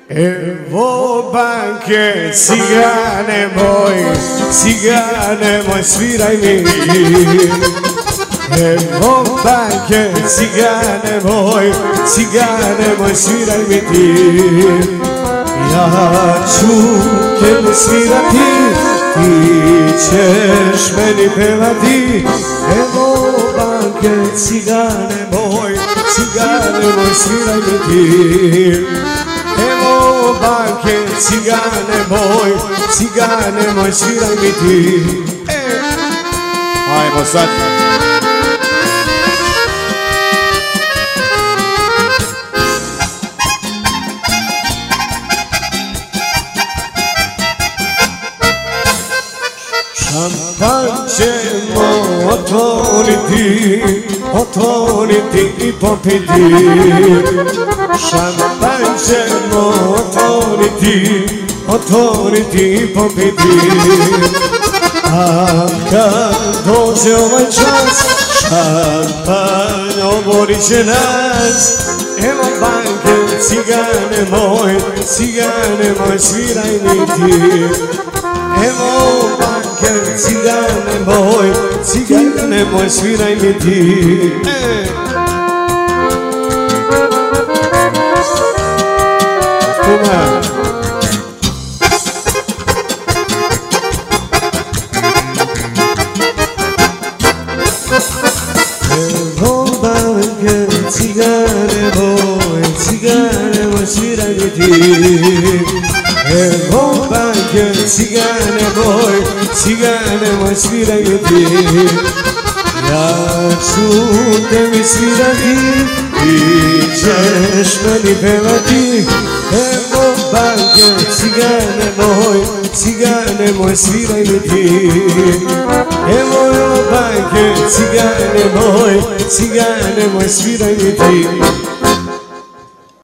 Evo banke, cigane moj, sviraj mi. Evo banke, cigane moj, sviraj mi ti. Ja ću tebi svirati, ti ćeš meni pevati. Evo banke, cigane moj, sviraj mi ti. Evo banke, cigane moj, sviraj mi ti. Ajmo sad. Šampan ćemo otvoriti i popiti. Šampan ćemo otvoriti i popiti. A kad dođe ovaj čas, šampan oborit će nas. Evo banke, cigane moj, sviraj mi ti. Evo banke, cigane moj, sviraj mi ti. Kuma. Evo banke, cigane moj, sviraj mi ti. Evo banke, cigane moj, sviraj mi ti. Ja ću tebi svirati, ti ćeš meni pevati. Evo banke, cigane moj, sviraj mi ti. Evo banke, cigane moj, sviraj mi ti.